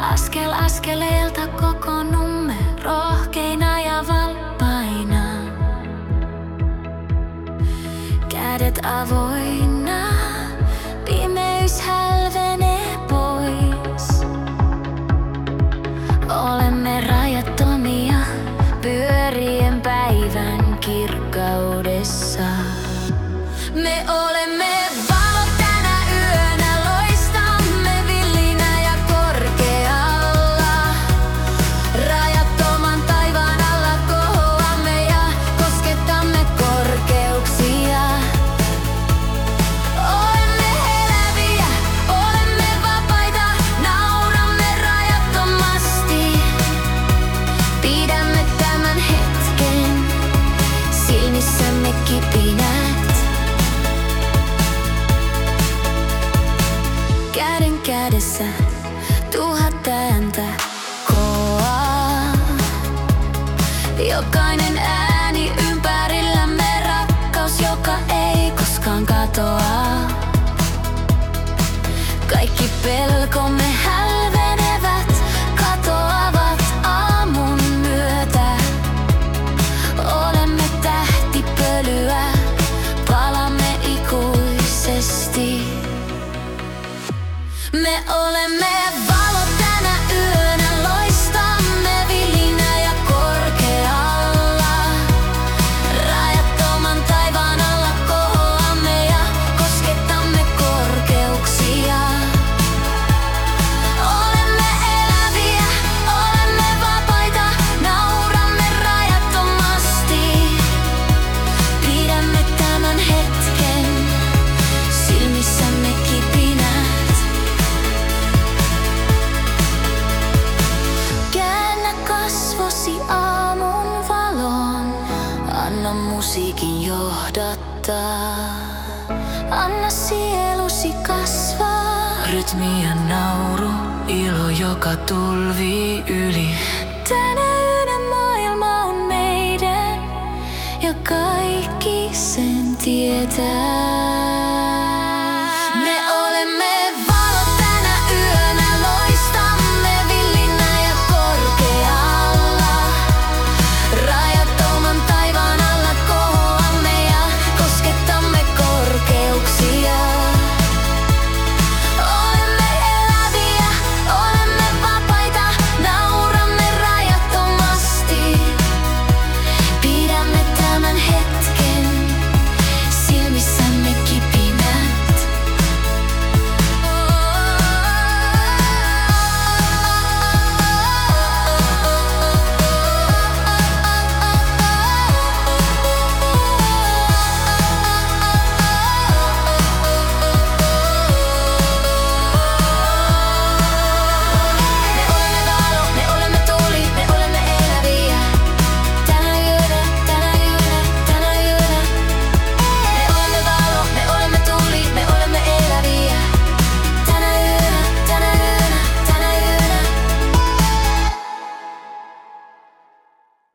Askel askeleelta kokoonnumme rohkeina ja valppaina. Kädet avoinna, pimeys hälvenee pois. Olemme rajattomia pyörien päivän kirkkaudessa. Me olemme valot tänä yönä, loistamme villinä ja korkealla. Rajattoman taivaan alla kohoamme ja kosketamme korkeuksia. Olemme eläviä, olemme vapaita, nauramme rajattomasti. Pidämme tämän hetken, silmissämme kipinät. Käden kädessä tuhat ääntä koaa. Jokainen ääni ympärillämme, rakkaus, joka ei koskaan katoa. Kaikki pelkomme hälvenevät, katoavat aamun myötä. Olemme tähtipölyä, palamme ikuisesti. Me olemme valot tänä yönä, loistamme villinä ja korkealla. Rajattoman taivaan alla kohoamme ja kosketamme korkeuksia. Olemme eläviä, olemme vapaita, nauramme rajattomasti. Pidämme tämän hetken, silmissämme kipinät. Kasvosi aamun valon, anna musiikin johdattaa. Anna sielusi kasvaa. Rytmi ja nauru, ilo joka tulvii yli. Tänä yönä maailma on meidän ja kaikki sen tietää.